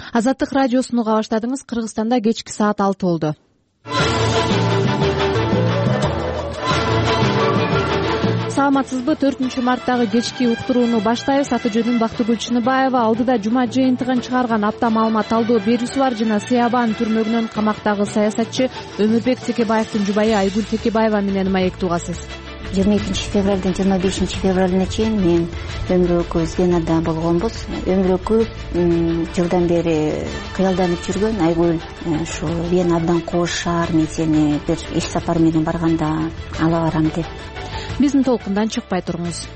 Азаттык радиосуну уга баштадыңыз. Кыргызстанда кечки саат 6 болду. Саламатсызбы? 4-марттагы кечки уктурууну баштайбыз. Аты жөнүм Бактыгүл Чыныбаева. Алдыда жума жыйынтыгын чыгарган апта маалымат талдоо берүүсү бар жана Сыябан түрмөгүнөн камактагы саясатчы Өмүрбек Текебаевдин жубайы Айгүл Текебаева менен маектүү угасыз. 22 февралдан 25 февралына чейин мен Өмүрбеков Венада болгонбуз. Өмүрбеков жылдан бери кыялданып жүргөн. Айгүл ушу Вена абдан кошаар, мен сени бир иш сапар менен барганда ала барам деп. Биздин толкундан чыкпай туруңуз.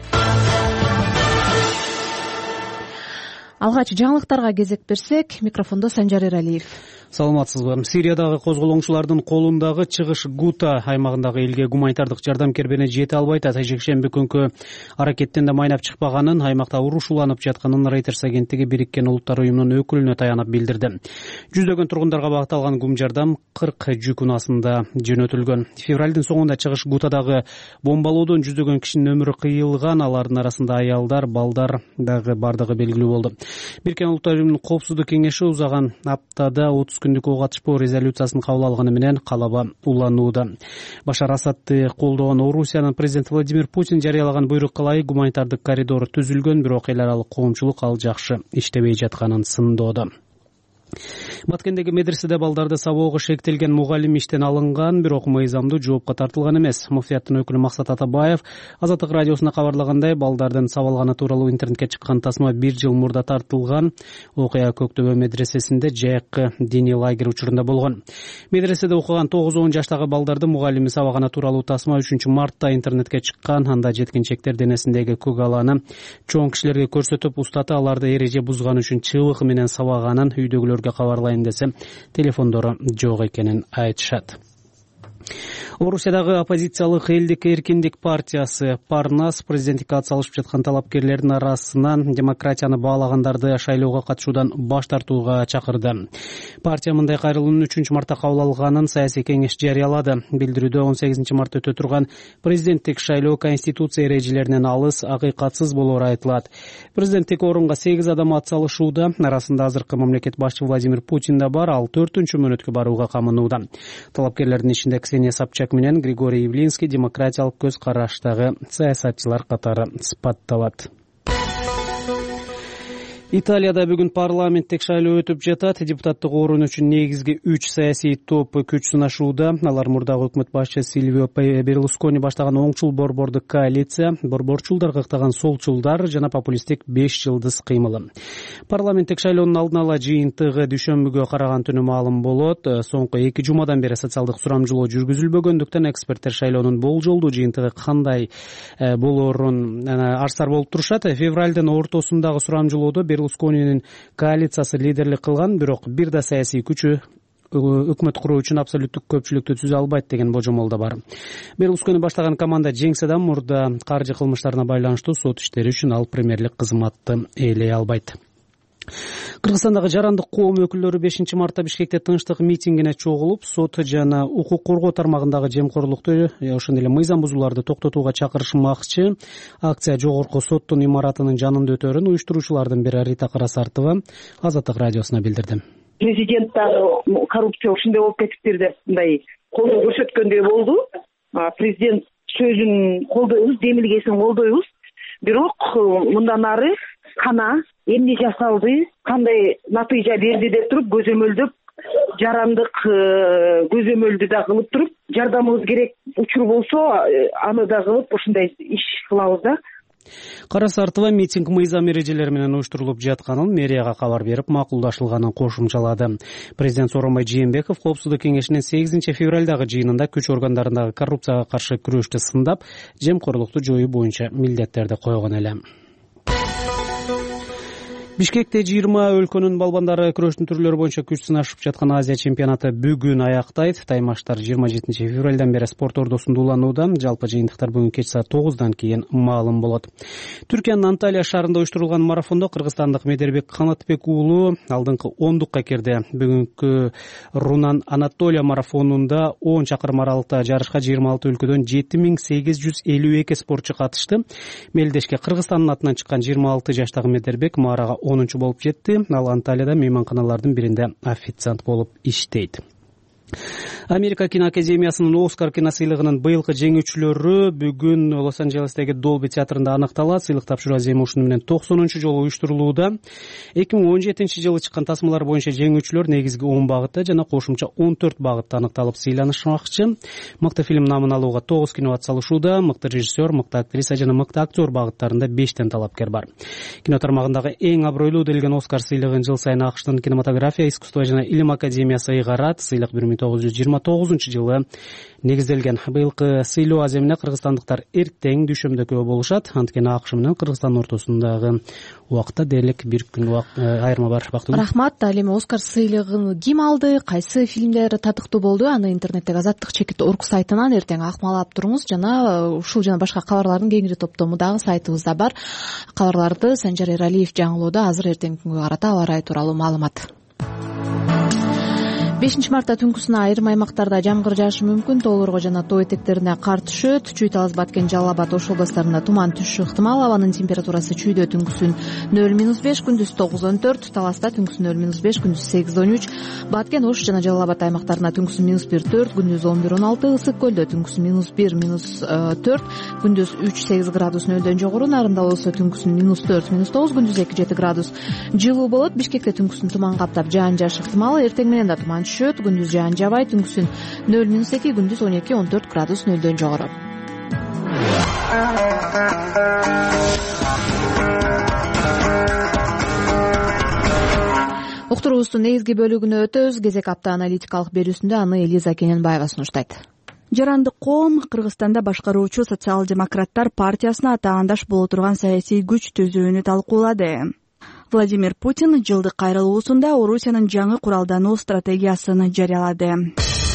Алгач жаңылыктарга кезек берсек, микрофондо Санжар Эралиев. Саламатсызбы? Сириядагы козголоңчулардын колундагы чыгыш Гута аймагындагы элге гуманитардык жардам кербене жете албайт. Жекшемби күнкү аракеттен да майнап чыкпаганын, аймакта уруш уланып жатканын Reuters агенттиги Бириккен Улуттар уюмунун өкүлүнө таянып билдирди. Жүздөгөн тургундарга багытталган гум жардам 40 жүк унаасында жөнөтүлгөн. Февралдын соңунда чыгыш Гутадагы бомбалоодон жүздөгөн кишинин өмүрү кыйылган, алардын арасында аялдар, балдар дагы бардыгы белгилүү болду. Бириккен Улуттар уюмунун коопсуздук кеңеши узаган аптада 30 күндүк ого катышпоо резолюциясын кабыл алганы менен калаба уланууда. Башар Асадты колдогон Орусиянын президенти Владимир Путин жарыялаган буйрукка ылайык гуманитардык коридор түзүлгөн, бирок эл аралык коомчулук ал жакшы иштебей жатканын сындоодо. Баткендеги медреседе балдарды сабоого шектелген мугалим иштен алынган, бирок мыйзамдуу жоопко тартылган эмес. Муфтияттын өкүлү Максат Атабаев Азаттык радиосуна кабарлагандай, балдардын сабалганы тууралуу интернетке чыккан тасма 1 жыл мурда тартылган. Окуя Көктөбө медресесинде жайкы диний лагерь учурунда болгон. Медреседе окуган 9-10 жаштагы балдарды мугалими сабаганы тууралуу тасма 3-мартта интернетке чыккан. Анда жеткинчектер денесиндеги көк аланы чоң кишилерге көрсөтүп, устаты аларды эреже бузган үчүн чыбык менен сабаганын үйдөгүлөр кабарлайын десе, телефондору жок экенин айтышат. Орусиядагы оппозициялык Элдик эркиндик партиясы Парнас президенттикке атсалышып жаткан талапкерлердин арасынан демократияны баалагандарды шайлоого катышуудан баш тартууга чакырды. Партия мындай кайрылуунун 3-мартта кабыл алганын саясий кеңеш жарыялады. Билдирүүдө 18-мартта өтө турган президенттик шайлоо конституция эрежелеринен алыс, акыйкатсыз болоору айтылат. Президенттик орунга 8 адам атсалышууда. Арасында азыркы мамлекет башчы Владимир Путин да бар, ал 4-мөөнөткө барууга камынууда. Талапкерлердин ичинде Ксения Собчак менен Григорий Явлинский демократиялык көз караштагы саясатчылар катары сыпатталат. Италияда бүгүн парламенттик шайлоо өтүп жатат. Депутаттык орун үчүн негизги 3 саясий топ күч сынашууда. Алар мурдагы өкмөт башчы Сильвио Берлускони баштаган оңчул борбордук коалиция, борборчулдар кактаган солчулдар жана популисттик 5 жылдыз кыймылы. Парламенттик шайлоонун алдын ала жыйынтыгы дүйшөмбүгө караган түнү маалым болот. Соңку 2 жумадан бери социалдык сурамжылоо жүргүзүлбөгөндүктөн эксперттер шайлоонун болжолдуу жыйынтыгы кандай болоорун арсар болуп турушат. Февралдын ортосундагы сурамжылоодо Берлусконинин коалициясы лидерлик кылган, бирок бир да саясий күчү өкмөт куруу үчүн абсолюттук көпчүлүктү түзө албайт деген божомол да бар. Берлускони баштаган команда жеңсе да мурда каржы кылмыштарына байланыштуу сот иштери үчүн ал премьерлик кызматты ээлей албайт. Кыргызстандагы жарандык коом өкүлдөрү 5-мартта Бишкекте тынчтык митингине чогулуп, сот жана укук коргоо тармагындагы жемкорлукту, ошондой эле мыйзам бузууларды токтотууга чакырышмакчы. Акция жогорку соттун имаратынын жанында өтөрүн уюштуруучулардын бири Рита Карасартова Азаттык радиосуна билдирди. Президент дагы коррупция ушундай болуп кетиптир деп мындай колдоо көрсөткөндөй болду. Президент сөзүн колдойбуз, демилгесин колдойбуз. Бирок мындан ары кана эмне жасалды, кандай натыйжа берди деп туруп көзөмөлдөп, жарандык көзөмөлдү да кылып туруп, жардамыбыз керек учур болсо, аны да кылып ушундай иш кылабыз да. Карасартова митинг мыйзам эрежелери менен уюштурулуп жатканын, мэрияга кабар берип, макулдашылганын кошумчалады. Президент Сооронбай Жээнбеков коопсуздук кеңешинин 8 февралдагы жыйынында күч органдарындагы коррупцияга каршы күрөштү сындап, жемкорлукту жоюу боюнча милдеттерди койгон эле. Бишкекте 20 өлкөнүн балбандары күрөштүн түрлөрү боюнча күч сынашып жаткан Азия чемпионаты бүгүн аяктайт. Таймаштар 27 февралдан бери спорт ордосунда уланууда. Жалпы жыйынтыктар бүгүн кеч саат 9-дан кийин маалым болот. Түркиянын Анталия шаарында уюштурулган марафондо кыргызстандык Медербек Канатбек уулу алдыңкы 10-дукка кирди. Бүгүнкү Рунан Анатолия марафонунда 10 чакырым аралыкта жарышка 26 өлкөдөн 7852 спортчу катышты. Мелдешке Кыргызстандын атынан чыккан 26 жаштагы Медербек маарага 10 болуп жетти. Ал Анталияда мейманканалардын биринде официант болуп иштейт. Америка киноакадемиясынын Оскар киносыйлыгынын быйылкы жеңүүчүлөрү бүгүн Лос-Анджелестеги Долби театрында аныкталат. Сыйлык тапшыруу аземи ушуну менен 90-жолу уюштурулууда. 2017-жылы чыккан тасмалар боюнча жеңүүчүлөр негизги 10 багытта жана кошумча 14 багытта аныкталып сыйланышмакчы. Мыкты фильм намын алууга 9 кино атсалышууда. Мыкты режиссер, мыкты актриса жана мыкты актер багыттарында 5 талапкер бар. Кино тармагындагы эң абройлуу делген Оскар сыйлыгын жыл сайын АКШтын кинематография, искусство жана илим академиясы ыйгарат. Сыйлык 1929-жылы негизделген. Быйылкы сыйлоо аземине кыргызстандыктар эртең дүйшөмдөкөө болушат. Анткени АКШ менен Кыргызстандын ортосундагы убакытта дээрлик бир күн айырма бар. Рахмат. Ал эми Оскар сыйлыгын ким алды, кайсы фильмдер татыктуу болду? Аны интернеттеги Азаттык чекит орг сайтынан эртең акмалап туруңуз. Жана ушул жана башка кабарлардын кеңири топтому дагы сайтыбызда бар. Кабарларды Санжар Эралиев жаңылоодо. Азыр эртеңки күнгө карата аба ырайы тууралуу маалымат. 5 мартта түнкүсүнө айрым аймактарда жамгыр жаашы мүмкүн. Тоолорго жана тоо этектерине кар түшөт. Чүй, Талас, Баткен, Жалал Абад, Ош областарында туман түшүшү ыктымал. Абанын температурасы чүйдө түнкүсүн 0-5, күндүз 9-14, Таласта түнкүсүн 0-5, күндүз 8-13, Баткен, Ош жана Жалал Абад аймактарында түнкүсүн -1-4, күндүз 11-16, Ысык көлдө түнкүсүн -1-4, күндүз 3-8 градус нөлдөн жогору, Нарында болсо түнкүсүн -4-9, күндүз 2-7 градус жылуу болот. Бишкекте түнкүсүн туман каптап жаан жаашы ыктымал. Эртең менен да туман түшөт, күндүз жаан жабай, түнкүсүн 0-2, күндүз 12-14 градус нөлдөн жогору. Уктуруубуздун негизги бөлүгүнө өтөбүз. Кезек апта аналитикалык берүүсүндө аны Элиза Кененбаева сунуштайт. Жарандык коом Кыргызстанда башкаруучу социал-демократтар партиясына атаандаш боло турган саясий күч түзүүнү талкуулады. Владимир Путин жылдык кайрылуусунда Орусиянын жаңы куралдануу стратегиясын жарыялады.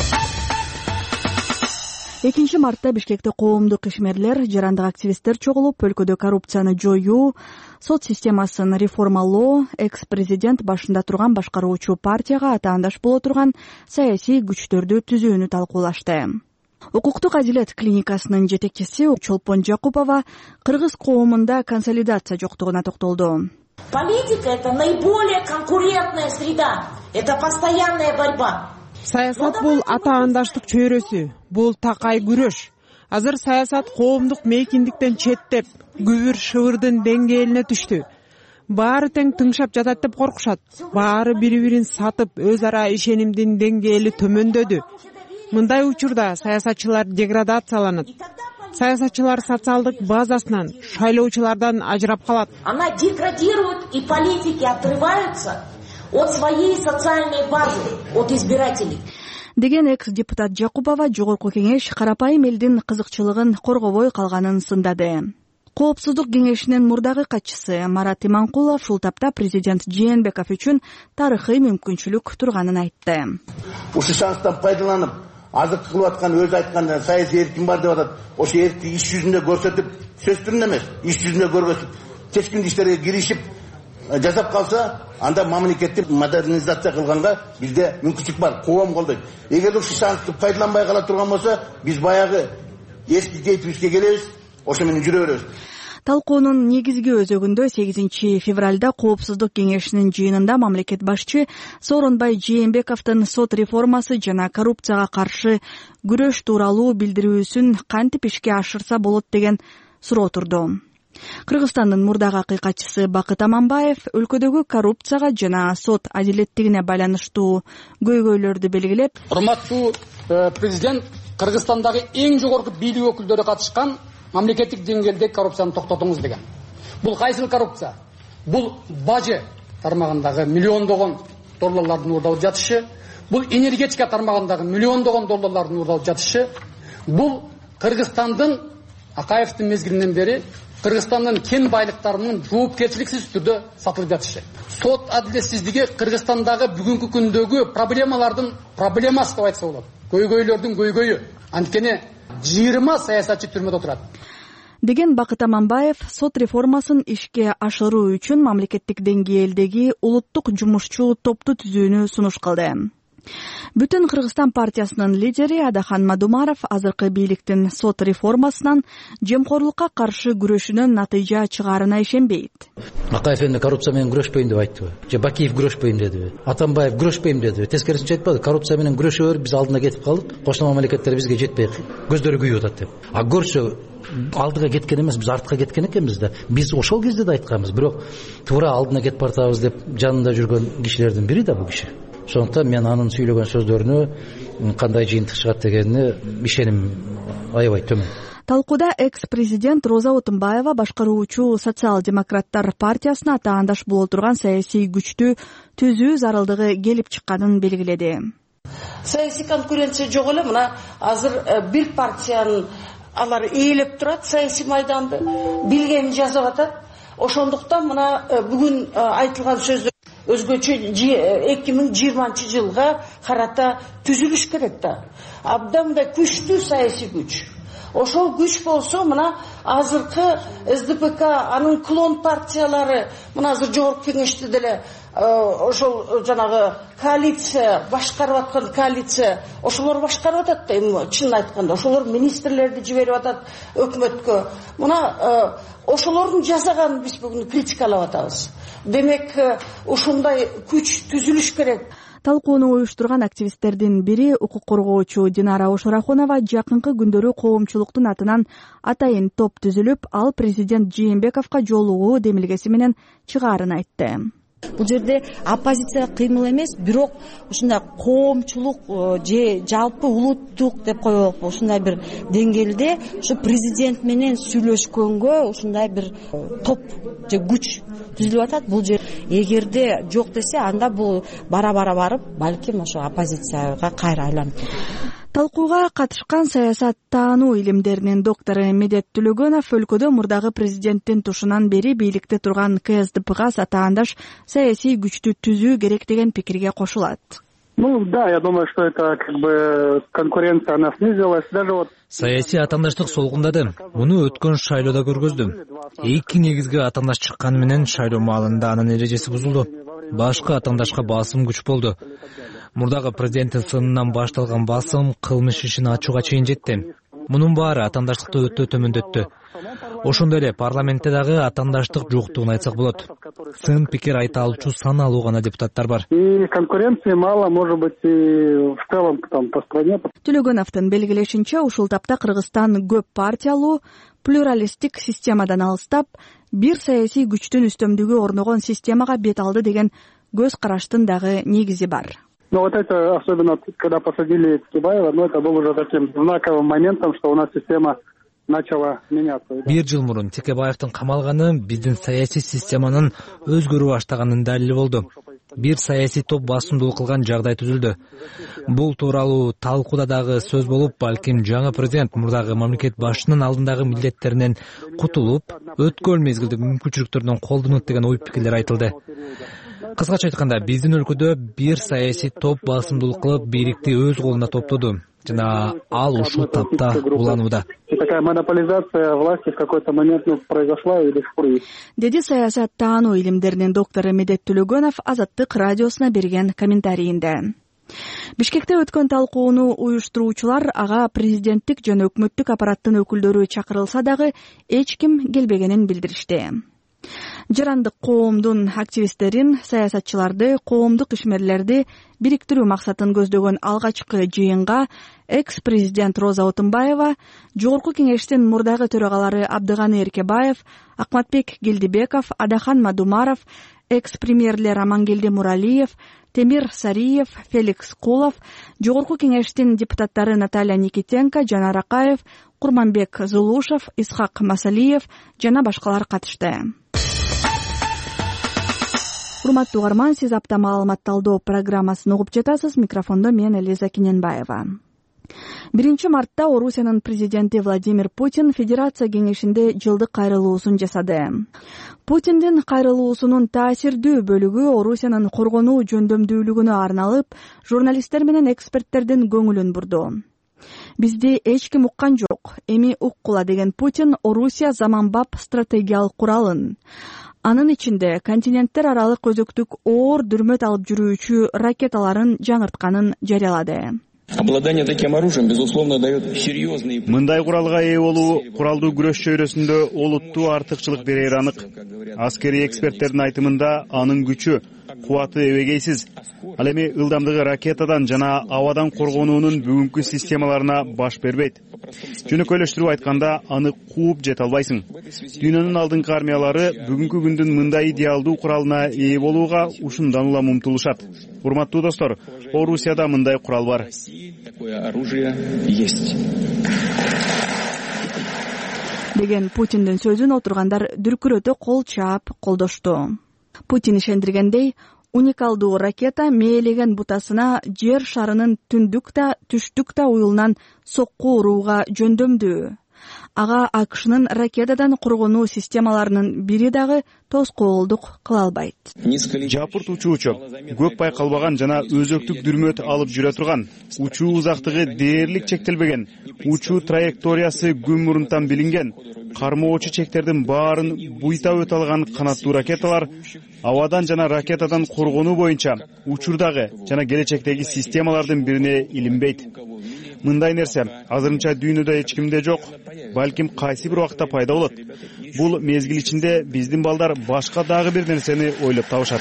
2 мартта Бишкекте коомдук ишмерлер, жарандык активисттер чогулуп, өлкөдө коррупцияны жоюу, сот системасын реформалоо, экс-президент башында турган башкаруучу партияга атаандаш боло турган саясий күчтөрдү түзүүнү талкуулашты. Укуктук адилет клиникасынын жетекчиси Чолпон Жакупова кыргыз коомунда консолидация жоктугуна токтолду. Политика — это наиболее конкурентная среда, это постоянная борьба. Саясат бул атаандаштык чөйрөсү, бул такай күрөш. Азыр саясат коомдук мейкиндиктен четтеп, күбүр шыбырдын деңгээлине түштү. Баары тең тыңшап жатат деп коркушат. Баары бири-бирин сатып, өз ара ишенимдин деңгээли төмөндөдү. Мындай учурда саясатчылар деградацияланат. Саясатчылар социалдык базасынан, шайлоочулардан ажырап калат. Она деградирует, и политики отрываются от своей социальной базы, от избирателей. Деген экс-депутат Жакупова жогорку кеңеш карапайым элдин кызыкчылыгын коргобой калганын сындады. Коопсуздук кеңешинин мурдагы катчысы Марат Иманкулов ушул тапта президент Жээнбеков үчүн тарыхый мүмкүнчүлүк турганын айтты. Ушул шанстан пайдаланып, азыркы кылып аткан өзү айткан саясий эркин бар деп атат. Ошо эркти иш жүзүндө көрсөтүп, сөз түрүндө эмес, иш жүзүндө көргөзүп, чечкин иштерге киришип жасап калса, анда мамлекетти модернизация кылганга бизде мүмкүнчүлүк бар, коом колдойт. Эгер ушул шансты пайдаланбай кала турган болсо, биз баягы эски кейпибизге келебиз, ошо менен жүрө беребиз. Талкуунун негизги өзөгүндө 8 февралда Коопсуздук кеңешинин жыйынында мамлекет башчы Сооронбай Жээнбековдун сот реформасы жана коррупцияга каршы күрөш тууралуу билдирүүсүн кантип ишке ашырса болот деген суроо турду. Кыргызстандын мурдагы акыйкатчысы Бакыт Аманбаев өлкөдөгү коррупцияга жана сот адилеттигине байланыштуу көйгөйлөрдү белгилеп, урматтуу президент, Кыргызстандагы эң жогорку бийлик өкүлдөрү катышкан мамлекеттик деңгээлдеги коррупцияны токтотуңуз деген. Бул кайсыл коррупция? Бул бажы тармагындагы миллиондогон долларлардын уурдалып жатышы, бул энергетика тармагындагы миллиондогон долларлардын уурдалып жатышы, бул Кыргызстандын Акаевдин мезгилинен бери Кыргызстандын кен байлыктарынын жоопкерчиликсиз түрдө сатылып жатышы. Сот адилетсиздиги Кыргызстандагы бүгүнкү күндөгү проблемалардын проблемасы деп айтса болот. Көйгөйлөрдүн көйгөйү. Анткени 20 саясатчы түрмөдө турат. Деген Бакыт Аманбаев сот реформасын ишке ашыруу үчүн мамлекеттик деңгээлдеги улуттук жумушчу топту түзүүнү сунуш кылды. Бүтүн Кыргызстан партиясынын лидери Адахан Мадумаров азыркы бийликтин сот реформасынан жемкорлукка каршы күрөшүнөн натыйжа чыгаарына ишенбейт. Акаев эми коррупция менен күрөшпөйм деп айтты. Же Бакиев күрөшпөйм дедиби? Атамбаев күрөшпөйм дедиби? Тескерисинче айтпады. Коррупция менен күрөшө бер, биз алдына кетип калдык. Кошмо мамлекеттер бизге жетпей көздөрү күйүп атат деп. А көрсө алдыга кеткен эмес, биз артка кеткен экенбиз да. Биз ошол кезде да айтканбыз, бирок туура алдына кетип бартабыз деп жанында жүргөн кишилердин бири да бул киши. Сондуктан мен анын сүйлөгөн сөздөрүнө кандай жыйынтык чыгат дегенине ишеним аябай төмөн. Талкууда экс-президент Роза Отунбаева башкаруучу социал-демократтар партиясына атаандаш боло турган саясий күчтү түзүү зарылдыгы келип чыкканын белгиледи. Саясий конкуренция жок эле, мына азыр бир партиянын алар ээлеп турат, саясий майданды билгенин жазып атат. Ошондуктан мына бүгүн айтылган сөздөр өзгөчө 2020 жылга карата түзүлүш керек да. Абдан да күчтүү саясий күч. Ошол күч болсо, мына азыркы СДПК, анын клон партиялары, мына азыр жогорку кеңеште деле ошол жанагы коалиция, башкарып аткан коалиция, ошолор башкарып атат да, чынын айтканда, ошолор министрлерди жиберип атат өкмөткө. Мына ошолордун жасаганын биз бүгүн критикалап атабыз. Демек, ушундай күч түзүлүш керек. Талкууну уюштурган активисттердин бири укук коргоочу Динара Ошорахунова жакынкы күндөрү коомчулуктун атынан атайын топ түзүлүп, ал президент Жээнбековго жолугуу демилгеси менен чыгаарын айтты. Бул жерде оппозиция кыймыл эмес, бирок ушундай коомчулук же жалпы улуттук деп коелукпу, ушундай бир деңгээлде ушу президент менен сүйлөшкөнгө ушундай бир топ же күч түзүлүп атат. Бул жер эгерде жок десе, анда бул бара-бара барып, балким ошо оппозицияга кайра айланып кетет. Талкууга катышкан саясат таануу илимдеринин доктору Медет Төлөгөнов өлкөдө мурдагы президенттин тушунан бери бийликте турган КСДПга атаандаш саясий күчтү түзүү керек деген пикирге кошулат. Ну да, я думаю, что это как бы конкуренция, она снизилась. Даже вот саясий атаандаштык солгундады. Муну өткөн шайлоодо көргөздүм. Эки негизги атаандаш чыкканы менен шайлоо маалында анын эрежеси бузулду. Башка атаандашка басым күч болду. Мурдагы президенттин сынынан башталган басым кылмыш ишин ачууга чейин жетти. Мунун баары атаандаштыкты өтө төмөндөттү. Ошондой эле парламентте дагы атаандаштык жоктугун айтсак болот. Сын пикир айта алчу саналуу гана депутаттар бар. И конкуренции мало, может быть, и в целом там по стране. Төлөгөновдун белгилешинче, ушул тапта Кыргызстан көп партиялуу, плюралисттик системадан алыстап, бир саясий күчтүн үстөмдүгү орногон системага бет алды деген көз караштын дагы негизи бар. Ну вот это, особенно когда посадили Текебаева, ну это было уже таким знаковым моментом, что у нас система начала меняться. Бир жыл мурун Текебаевдин камалганы биздин саясий системанын өзгөрүп баштаганынын далили болду. Бир саясий топ басымдуулук кылган жагдай түзүлдү. Бул тууралуу талкууда дагы сөз болуп, балким жаңы президент мурдагы мамлекет башчынын алдындагы милдеттеринен кутулуп, өткөн мезгилдик мүмкүнчүлүктөрүнөн колдонот деген ой пикирлер айтылды. Кыскача айтканда, биздин өлкөдө бир саясий топ басымдуулук кылып, бийликти өз колуна топтоду. Жана ал ушул тапта уланууда. Такая монополизация власти в какой-то момент произошла и до сих пор есть. Деди саясат таануу илимдеринин доктору Медет Төлөгөнов Азаттык радиосуна берген комментарийинде. Бишкекте өткөн талкууну уюштуруучулар ага президенттик жана өкмөттүк аппараттын өкүлдөрү чакырылса дагы эч ким келбегенин билдиришти. Жарандык коомдун активисттерин, саясатчыларды, коомдук ишмерлерди бириктирүү максатын көздөгөн алгачкы жыйынга экс-президент Роза Отунбаева, жогорку кеңештин мурдагы төрагалары Абдыганы Эркебаев, Акматбек Келдибеков, Адахан Мадумаров, экс-премьерлер Амангелди Муралиев, Темир Сариев, Феликс Кулов, жогорку кеңештин депутаттары Наталья Никитенко, Жанар Акаев, Курманбек Зулушев, Исхак Масалиев жана башкалар катышты. Урматтуу угарман, сиз апта маалымат талдоо программасын угуп жатасыз. Микрофондо мен Элиза Кененбаева. 1 мартта Орусиянын президенти Владимир Путин Федерация кеңешинде жылдык кайрылуусун жасады. Путиндин кайрылуусунун таасирдүү бөлүгү Орусиянын коргонуу жөндөмдүүлүгүнө арналып, журналисттер менен эксперттердин көңүлүн бурду. Бизди эч ким уккан жок, эми уккула деген Путин Орусия заманбап стратегиялык куралын, Анын ичинде континенттер аралык өзөктүк оор дүрмөт алып жүрүүчү ракеталарын жаңыртканын жарыялады. Обладание таким оружием, безусловно, дает серьезные... Мындай куралга ээ болуу куралдуу күрөш чөйрөсүндө олуттуу артыкчылык берери анык. Аскерий эксперттердин айтымында анын күчү, кубаты эбегейсиз. Ал эми ылдамдыгы ракетадан жана абадан коргонуунун бүгүнкү системаларына баш бербейт. Жөнөкөйлөштүрүп айтканда, аны кууп жете албайсың. Дүйнөнүн алдыңкы армиялары бүгүнкү күндүн мындай идеалдуу куралына ээ болууга ушундан улам умтулушат. Урматтуу достор, Орусияда мындай курал бар. Такое оружие есть. Деген Путиндин сөзүн отургандар дүркүрөтө кол чаап колдошту. Путин ишендиргендей, уникалдуу ракета мээлеген бутасына жер шарынын түндүк да түштүк да уюлунан сокку урууга жөндөмдүү. Ага АКШнын ракетадан коргонуу системаларынын бири дагы тоскоолдук кыла албайт. Жапырт учуучу, көп байкалбаган жана өзөктүк дүрмөт алып жүрө турган. Учуу узактыгы дээрлик чектелбеген. Учуу траекториясы күн мурунтан билинген. Кармоочу чектердин баарын буйтап өтө алган канаттуу ракеталар абадан жана ракетадан коргонуу боюнча учурдагы жана келечектеги системалардын бирине илинбейт. Мындай нерсе азырынча дүйнөдө эч кимде жок, балким кайсы бир убакта пайда болот. Бул мезгил ичинде биздин балдар башка дагы бир нерсени ойлоп табышат.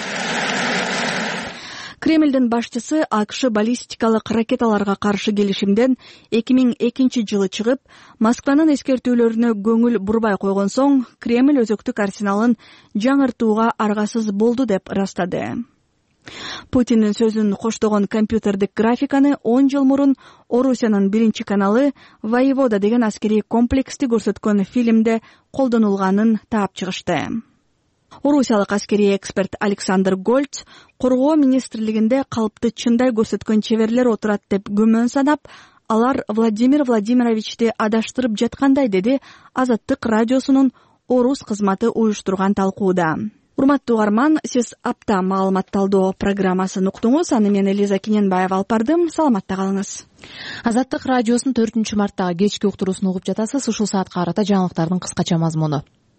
Кремлдин башчысы АКШ баллистикалык ракеталарга каршы келишимден 2002-жылы чыгып, Москванын эскертүүлөрүнө көңүл бурбай койгон соң, Кремль өзөктүк арсеналын жаңыртууга аргасыз болду деп ырастады. Путиндин сөзүн коштогон компьютердик графиканы 10 жыл мурун Орусиянын биринчи каналы «Воевода» деген аскерий комплексти көрсөткөн фильмде колдонулганын таап чыгышты. Орусиялык аскерий эксперт Александр Гольц коргоо министрлигинде калпты чындай көрсөткөн чеберлер отурат деп күмөн санап, алар Владимир Владимировичти адаштырып жаткандай, деди Азаттык радиосунун Орус кызматы уюштурган талкууда. Урматтуу угарман, сиз апта маалыматталдоо программасын уктуңуз. Аны мен Элиза Кененбаева алып бардым. Саламатта калыңыз. Азаттык радиосунун 4-марттагы кечки уктуруусун угуп жатасыз. Ушул саатка карата жаңылыктардын кыскача мазмуну.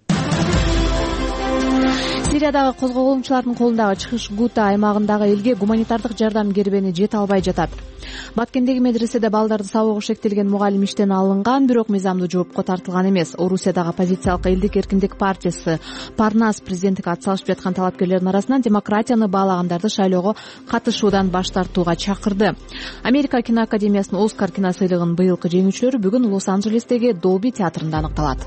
Сириядагы козголгунчулардын колундагы чыгыш Гута аймагындагы элге гуманитардык жардам кербени жете албай жатат. Баткендеги медреседе балдарды сабагы шектелген мугалим иштен алынган, бирок мыйзамдуу жоопко тартылган эмес. Орусиядагы оппозициялык элдик эркиндик партиясы Парнас президенттикке ат салышып жаткан талапкерлердин арасынан демократияны баалагандарды шайлоого катышуудан баш тартууга чакырды. Америка киноакадемиясынын Оскар киносыйлыгынын быйылкы жеңүүчүлөрү бүгүн Лос-Анджелестеги Долби театрында аныкталат.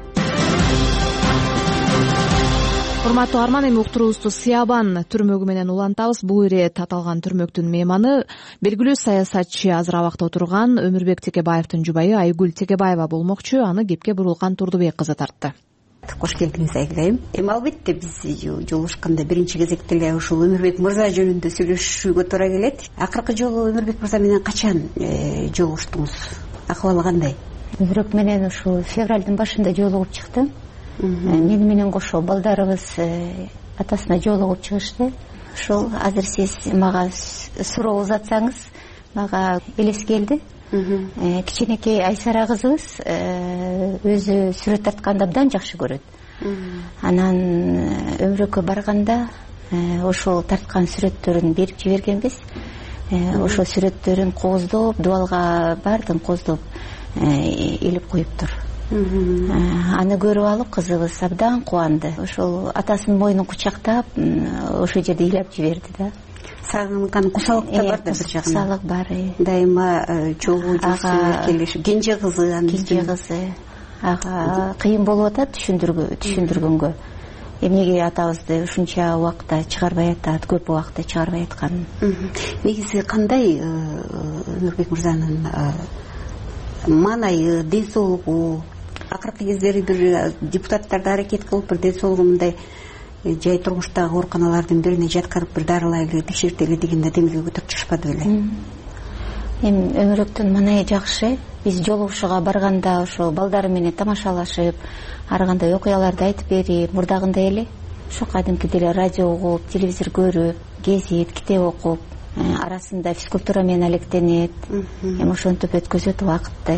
Урматтуу арман, эми уктуруубузду Сиябан түрмөгү менен улантабыз. Бул ирет аталган түрмөктүн мейманы белгилүү саясатчы, азыр абакта отурган Өмүрбек Текебаевдин жубайы Айгүл Текебаева болмокчу. Аны кепке Бурулкан Турдубек кызы тартты. Кош келдиңиз Айгүл. Эми албетте биз жолугушканда биринчи кезекте эле ушул Өмүрбек мырза жөнүндө сүйлөшүүгө туура келет. Акыркы жолу Өмүрбек мырза менен качан жолугуштуңуз? Акыбалы кандай? Өмүрбек менен ушул февралдын башында жолугуп чыктым. Мени менен кошо балдарыбыз атасына жолугуп чыгышты. Ошол азыр сиз мага суроо узатсаңыз, мага элес келди. Кичинекей Айсара кызыбыз өзү сүрөт тартканды абдан жакшы көрөт. Анан Өмүрбеккө барганда ошол тарткан сүрөттөрүн берип жибергенбиз. Ошол сүрөттөрүн кооздоп, дубалга баардыгын кооздоп илип коюптур. Аны көрүп алып кызыбыз абдан кубанды. Ошол атасынын мойнун кучактап, ошол жерде ыйлап жиберди да. Сагынган кусалык да бар да бир жагынан. Кусалык бар. Дайыма чогуу келишип, кенже кызы. Ага кыйын болуп атат түшүндүргөнгө. Эмнеге атабызды ушунча убакта чыгарбай атат, көп убакта чыгарбай атканын. Негизи кандай Өмүрбек мырзанын маанайы, ден соолугу? Акыркы кездери бир депутаттарды аракет кылып, бир ден соолугу мындай жай турмуштагы ооруканалардын бирине жаткырып, бир дарылайлы, текшертели дегенде демилге көтөрүп чыгышпады беле? Эми Өмүрбектин маанайы жакшы. Биз жолугушууга барганда ошо балдары менен тамашалашып, ар кандай окуяларды айтып берип, мурдагындай эле ошо кадимкидей эле радио угуп, телевизор көрүп, гезит, китеп окуп, арасында физкультура менен алектенет. Эми ошентип өткөзөт убакытты.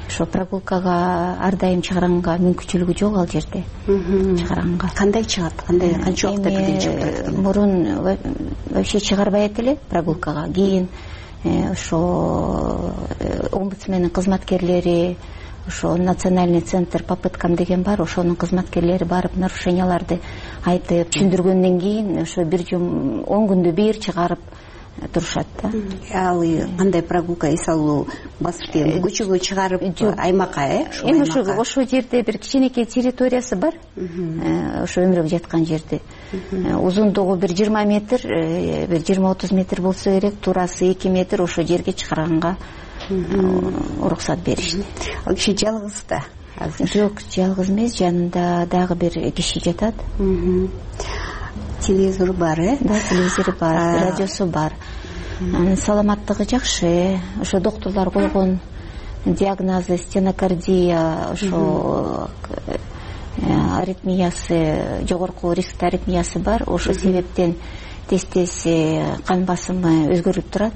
ошо прогулкага ар дайым чыгарганга мүмкүнчүлүгү жок ал жерде. Чыгарганга кандай чыгат, канча убакытта бирден чыгып турат? Мурун вообще чыгарбайт эле прогулкага. Кийин ошо омбудсмендин кызматкерлери, ошо национальный центр попыткам деген бар, ошонун кызматкерлери барып нарушенияларды айтып түшүндүргөндөн кийин ошо 10 күндө бир чыгарып турушат да. Ал кандай прогулка, эс алуу басып көчөгө чыгарып аймакка, эми ошо жерде бир кичинекей территориясы бар, ошо өмүрөк жаткан жерде. Узундугу бир 20 метр, бир 20-30 метр болсо керек, туурасы 2 метр, ошо жерге чыгарганга уруксат беришти. Ал киши жалгыз да? Жок, жалгыз эмес, жанында дагы бир киши жатат. Телевизору бар, Да, телевизору бар, радиосу бар. Саламаттыгы жакшы. Ошо доктурлар койгон диагнозу стенокардия, ошо аритмиясы, жогорку рисктүү аритмиясы бар. Ошо себептен тез-тез кан басымы өзгөрүп турат.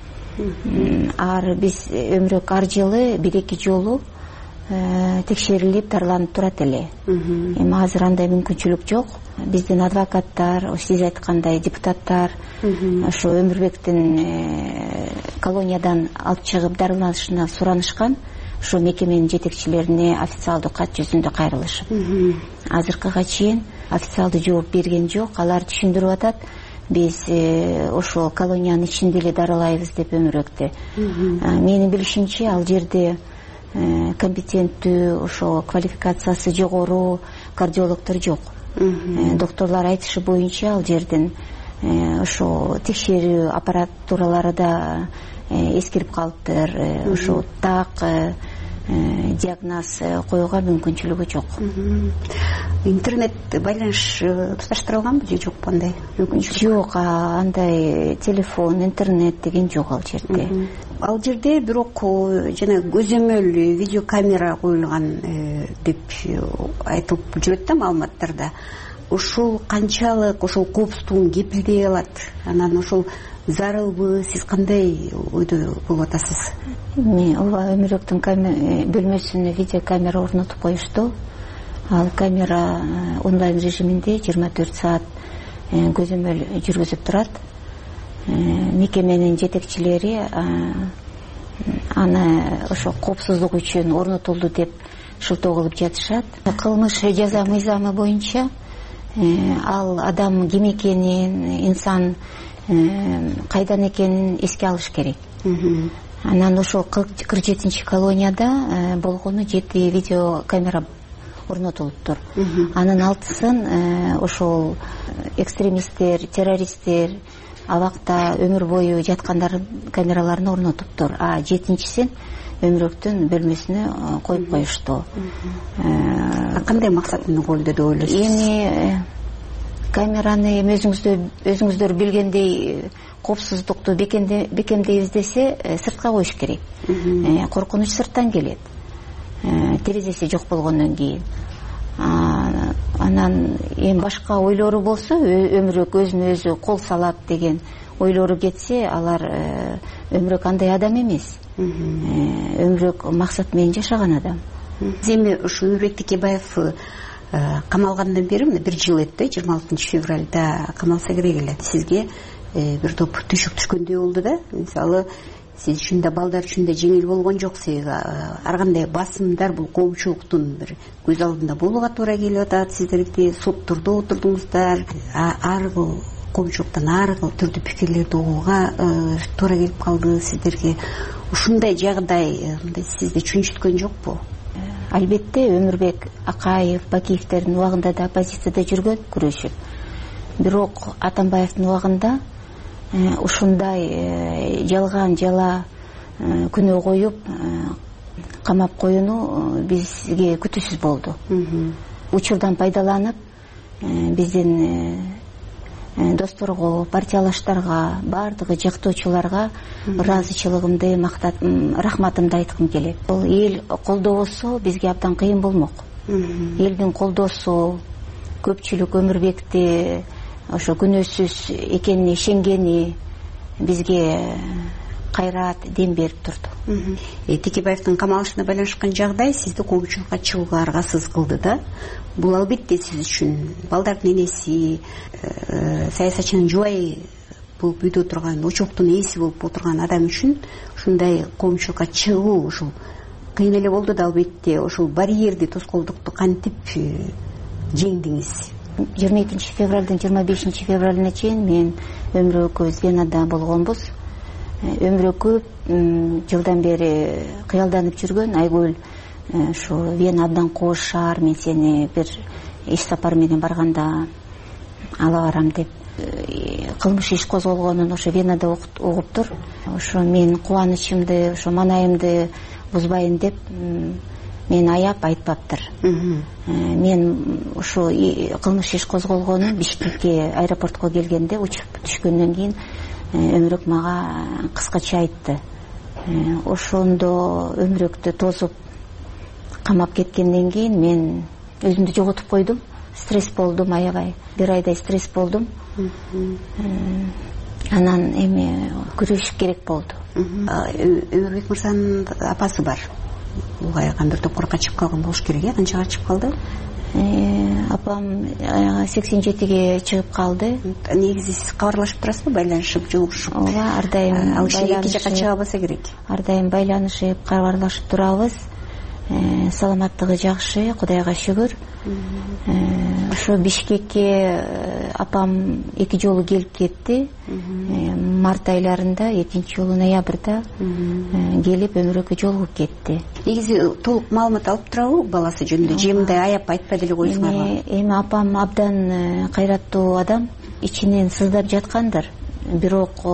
Биз өмүрөк ар жылы 1-2 жолу текшерилип дарыланып турат эле. Эми азыр андай мүмкүнчүлүк жок. Биздин адвокаттар, сиз айткандай депутаттар ошо Өмүрбектин колониядан алып чыгып дарыланышына суранышкан. Ошо мекеменин жетекчилерине официалдуу кат жүзүндө кайрылышып. Азыркыга чейин официалдуу жооп берген жок. Алар түшүндүрүп атат, биз ошо колониянын ичинде эле дарылайбыз деп Өмүрөктө. Менин билишимче ал жерде компетенттүү, ошо квалификациясы жогору кардиологдор жок. Докторлор айтышы боюнча ал жерден ошо текшерүү аппаратуралары да эскирип калыптыр. Ошо так диагноз коюуга мүмкүнчүлүгү жок. Интернет байланыш туташтырылганбы же жокпу андай мүмкүнчүлүк? Жок, андай телефон, интернет деген жок ал жерде. Ал жерде бирок жана көзөмөл видеокамера коюлган деп айтылып жүрөт да маалыматтарда. Ушул канчалык ошол коопсуздугун кепилдей алат? Анан ошол зарылбы, сиз кандай ойдо болуп атасыз? Ооба, Өмүрөктүн бөлмөсүнө видеокамера орнотуп коюшту. Ал камера онлайн режиминде 24 саат көзөмөл жүргүзүп турат. Мекеменин жетекчилери аны ошо коопсуздук үчүн орнотулду деп шылтоо кылып жатышат. Кылмыш жаза мыйзамы боюнча ал адам ким экенин, инсан кайдан экенин эске алыш керек. Анан ошол 47 колонияда болгону 7 видеокамера орнотулуптур. Анын 6-сын ошол экстремисттер, террористтер абакта өмүр бою жаткандар камераларына орнотуптур. 7-син Өмүрөктүн бөлмөсүнө коюп коюшту. Кандай максат менен коюлду деп ойлойсуз? Эми камераны өзүңүздөр билгендей коопсуздукту бекемдейбиз десе сыртка коюш керек. Коркунуч сырттан келет. Терезеси жок болгондон кийин. Анан эми башка ойлору болсо, Өмүрөк өзүнө өзү кол салат деген ойлору кетсе, алар Өмүрөк андай адам эмес. Өмүрөк максат менен жашаган адам. Эми ушу Өмүрбек Текебаев камалгандан бери 1 жыл өттү, 26 февралда камалса керек эле. Сизге бир топ түшүк түшкөндөй болду да. Мисалы, сиз үчүн да балдар үчүн да жеңил болгон жок. Себеби ар кандай басымдар бул коомчулуктун бир көз алдында болууга туура келип атат. Сиздерге соттордо отурдуңуздар, ар коомчулуктан ар түрдүү пикирлерди угууга туура келип калды сиздерге. Ушундай жагдай сизди чүнчүткөн жокпу? Албетте, Өмүрбек Акаев, Бакиевтердин убагында да оппозицияда жүргөн, күрөшүп. Бирок Атамбаевдин убагында ушундай жалган жала күнөө коюп камап коюну бизге күтүүсүз болду. Учурдан пайдаланып биздин досторго, партиялаштарга, бардыгы жактоочуларга ыраазычылыгымды, рахматымды айткым келет. Бул эл колдобосо бизге абдан кыйын болмок. Элдин колдоосу, көпчүлүк Өмүрбекти ошо күнөөсүз экенине ишенгени бизге кайрат, дем берип турду. Текебаевдин камалышына байланышкан жагдай сизди коомчулукка чыгууга аргасыз кылды да. Бул албетте сиз үчүн балдардын энеси, саясатчынын жубайы болуп үйдө турган, очоктун ээси болуп отурган адам үчүн ушундай коомчулукка чыгуу ушул кыйын эле болду да. Албетте ошол барьерди, тоскоолдукту кантип жеңдиңиз? 22 февралдан 25 февралына чейин мен өмүрү көп Венада болгонбуз. Өмүрү көп жылдан бери кыялданып жүргөн Айгүл ушу Вена абдан кооз шаар, мен сени бир иш сапар менен барганда ала барам деп кылмыш иш козголгонун ошо Венада угуптур. Ошо мен кубанычымды, ошо маанайымды бузбайын деп мен аяп айтпаптыр. Мен ушу кылмыш иш козголгонун Бишкекке аэропортко келгенде учуп түшкөндөн кийин Өмүрөк мага кыскача айтты. Ошондо Өмүрөктү тосуп камап кеткенден кийин мен өзүмдү жоготуп койдум. Стресс болдум, аябай бир айдай стресс болдум. Анан эми күрөшүш керек болду. Өмүрбек мырзанын апасы бар. Буга кандыр топ корка чыгып калган болуш керек. Канчага чыгып калды? Апам 87ге чыгып калды. Негизи сиз кабарлашып турасызбы, байланышып, жолугушуп? Ооба, ар дайым ал киши эки жакка чыга албаса керек. Ар дайым байланышып, кабарлашып турабыз. Саламаттыгы жакшы, Кудайга шүгүр. Ошо Бишкекке апам 2 жолу келип кетти. Март айларында, 2-нчи жолу ноябрда келип Өмүрөккө жолугуп кетти. Негизи толук маалымат алып турабы баласы жөнүндө? Же мындай аяп айтпай деле коюңуздарбы? Эми апам абдан кайраттуу адам, ичинен сыздап жаткандыр. Бирок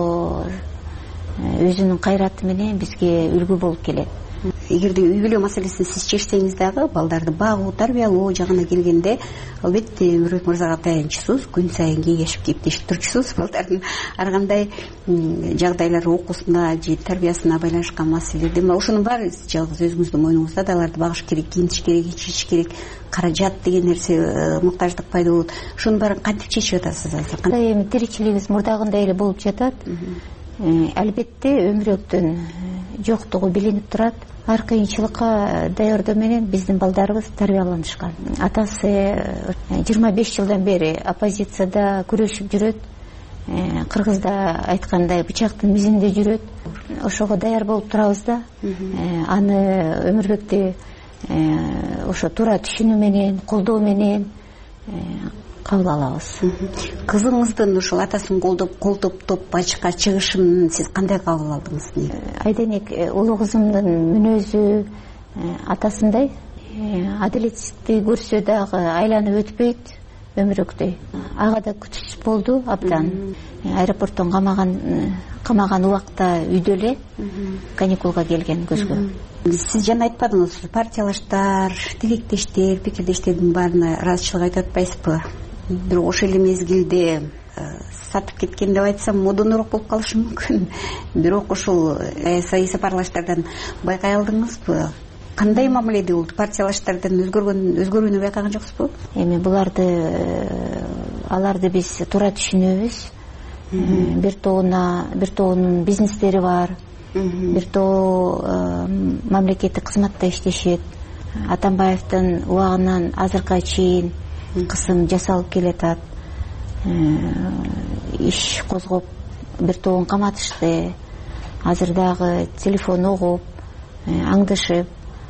өзүнүн кайраты менен бизге үлгү болуп келет. Эгерде үй бүлө маселесин сиз чечсеңиз дагы, балдарды багуу, тарбиялоо жагына келгенде албетте Өмүрбек мырзага таянычсыз, күн сайын кеңешип кептешип турчусуз. Балдардын ар кандай жагдайлары, окуусуна же тарбиясына байланышкан маселелерде ошонун баары жалгыз өзүңүздүн мойнуңузда да. Аларды багыш керек, кийинтиш керек, ичиш керек, каражат деген нерсе, муктаждык пайда болот. Ошонун баарын кантип чечип атасыз азыр? Эми тиричилигибиз мурдагындай эле болуп жатат. Албетте Өмүрөктүн жоктугу билинип турат. Ар кыйынчылыкка даярдоо менен биздин балдарыбыз тарбияланышкан. Атасы 25 жылдан бери оппозицияда күрөшүп жүрөт. Кыргызда айткандай бычактын мизинде жүрөт. Ошого даяр болуп турабыз да. Аны Өмүрбекти ошо туура түшүнүү менен, колдоо менен кабыл алабыз. Кызыңыздын ушул атасын колдоп бачка чыгышын сиз кандай кабыл алдыңыз? Айденек улуу кызымдын мүнөзү атасындай, адилетсиздикти көрсө дагы айланып өтпөйт Өмүрөктөй. Ага да күтүш болду абдан. Аэропорттон камаган убакта үйдө эле каникулга келген көзгө. Сиз жана айтпадыңыз, партиялаштар, тилектештер, пикирдештердин баарына ыраазычылык айтып атпайсызбы? Бирок ошол эле мезгилде сатып кеткен деп айтсам модонорук болуп калышы мүмкүн. Бирок ошол саясий сапарлаштардан байкай алдыңызбы? Кандай мамиледе болду? Партиялаштардан өзгөрүүнү байкаган жоксузбу? Эми аларды биз туура түшүнөбүз. Бир тоонун бизнестери бар. Бир тоо мамлекеттик кызматта иштешет. Атамбаевдин убагынан азыркыга чейин кысым жасалып келатат. Иш козгоп бир тоон каматышты. Азыр дагы телефон угуп, аңдышып,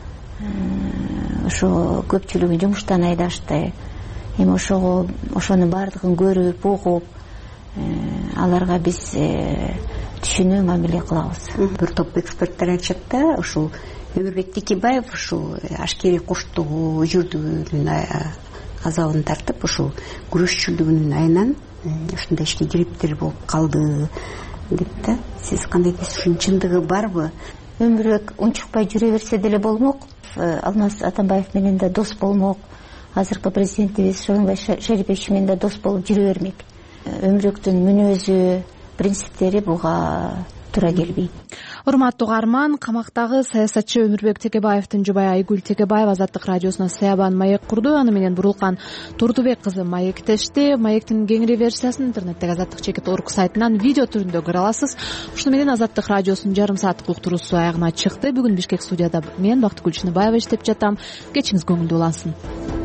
ошо көпчүлүгүн жумуштан айдашты. Эми ошонун баардыгын көрүп, угуп, аларга биз түшүнүү мамиле кылабыз. Бир топ эксперттер айтышат да, ушул Өмүрбек Текебаев ушул ашкерий коштогу жүрдүгүнүн азабын тартып, ушул күрөшчүлүгүнүн айынан ушундай ишке кириптир болуп калды деп да. Сиз кандай дейсиз? Ушунун чындыгы барбы? Өмүрбек унчукпай жүрө берсе деле болмок. Алмаз Атамбаев менен да дос болмок. Азыркы президентибиз Сооронбай Шарипович менен да дос болуп жүрө бермек. Өмүрбектин мүнөзү, принциптери буга туура келбейт. Урматтуу угарман, камактагы саясатчы Өмүрбек Текебаевдин жубайы Айгүл Текебаева Азаттык радиосуна Саябан маек курду. Аны менен Бурулкан Турдубек кызы маектешти. Маектин кеңири версиясын интернеттеги azattik.org сайтынан видео түрүндө көрө аласыз. Ушуну менен Азаттык радиосунун жарым сааттык уктуруусу аягына чыкты. Бүгүн Бишкек студияда мен Бактыгүл Чыныбаева иштеп жатам. Кечиңиз көңүлдүү улансын.